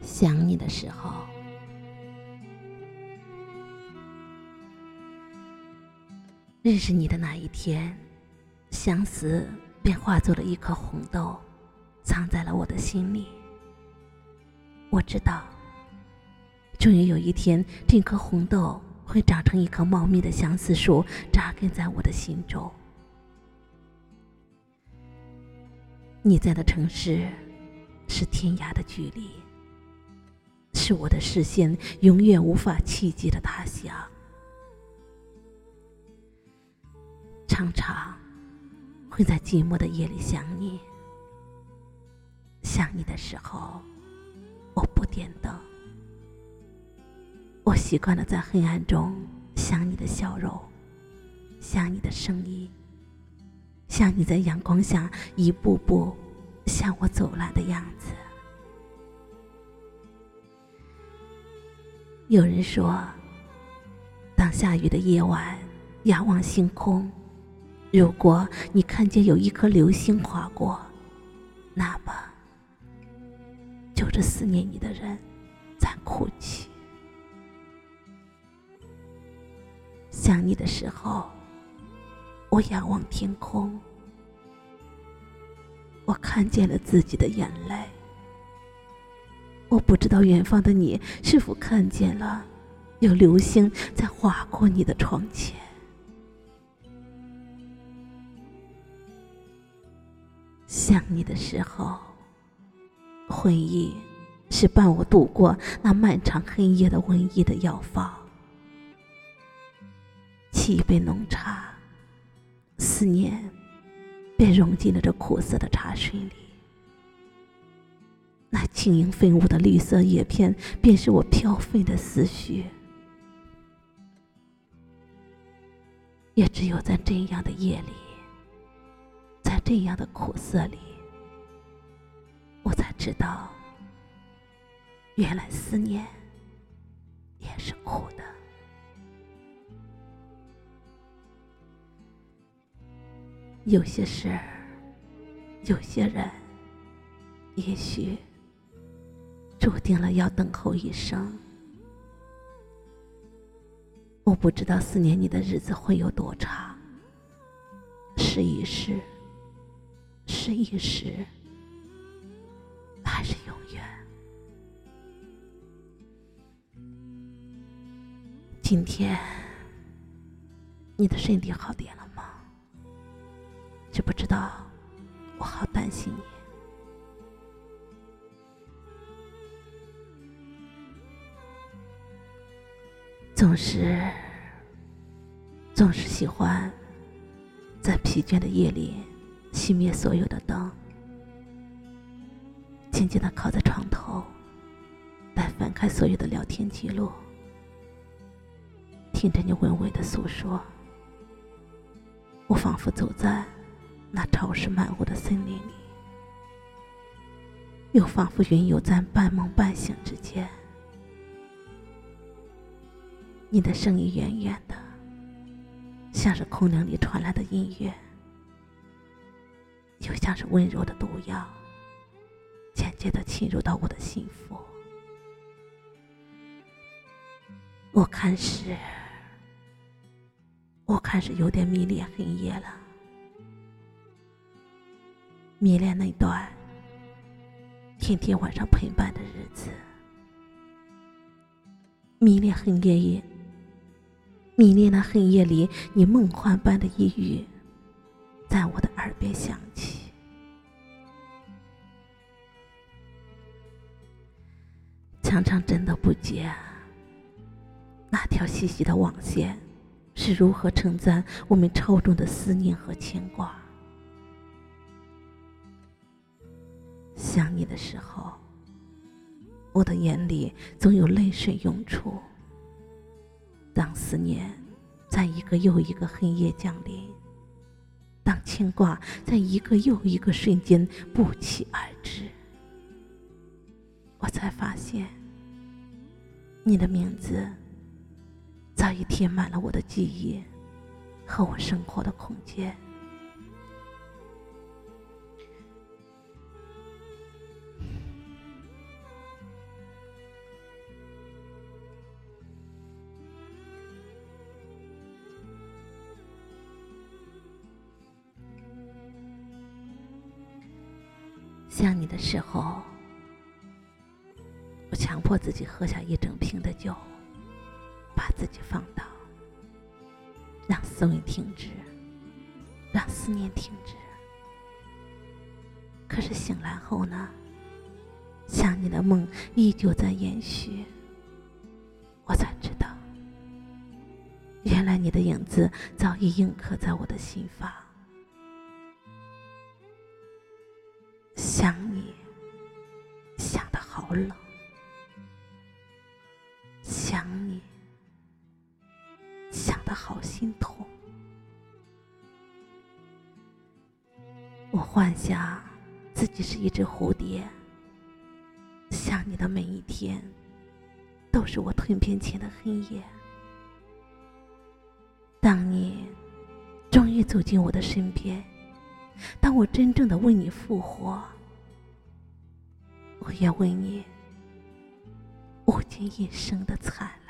想你的时候，认识你的那一天，相思便化作了一颗红豆，藏在了我的心里。我知道，终于有一天，这颗红豆会长成一棵茂密的相思树，扎根在我的心中。你在的城市是天涯的距离，是我的视线永远无法企及的他乡。常常会在寂寞的夜里想你，想你的时候，我不点灯。我习惯了在黑暗中想你的笑容，想你的声音，想你在阳光下一步步向我走来的样子。有人说，当下雨的夜晚仰望星空，如果你看见有一颗流星划过，那么就是思念你的人在哭泣。想你的时候，我仰望天空，我看见了自己的眼泪。我不知道远方的你是否看见了有流星在划过你的窗前。想你的时候，回忆是伴我度过那漫长黑夜的文艺的药方。沏一杯浓茶，思念被融进了这苦涩的茶水里。那轻盈飞舞的绿色叶片，便是我飘飞的思绪。也只有在这样的夜里，在这样的苦涩里，我才知道，原来思念也是苦的。有些事儿，有些人，也许注定了要等候一生。我不知道思念你的日子会有多长，是一世，是一时，还是永远？今天你的身体好点了吗？知不知道我好担心你。总是喜欢在疲倦的夜里熄灭所有的灯，静静地靠在床头，再翻开所有的聊天记录，听着你娓娓的诉说。我仿佛走在那潮湿漫无的森林里，又仿佛云游在半梦半醒之间。你的声音远远的，像是空灵里传来的音乐，又像是温柔的毒药，渐渐地侵入到我的心腹。我开始有点迷恋黑夜了，迷恋那段天天晚上陪伴的日子，迷恋黑夜里，迷恋那黑夜里你梦幻般的一语在我的耳边响起。常常真的不解，那条细细的网线是如何承载我们超重的思念和牵挂。想你的时候，我的眼里总有泪水涌出。当思念在一个又一个黑夜降临，当牵挂在一个又一个瞬间不期而至，我才发现，你的名字早已填满了我的记忆和我生活的空间。 想你的时候，我强迫自己喝下一整瓶的酒，把自己放倒，让思维停止，让思念停止。可是醒来后呢，想你的梦依旧在延续，我才知道，原来你的影子早已印刻在我的心房。想你，想得好冷；想你，想得好心痛。我幻想自己是一只蝴蝶，想你的每一天都是我蜕变前的黑夜。当你终于走进我的身边，当我真正的为你复活，我愿为你物尽一生的灿烂。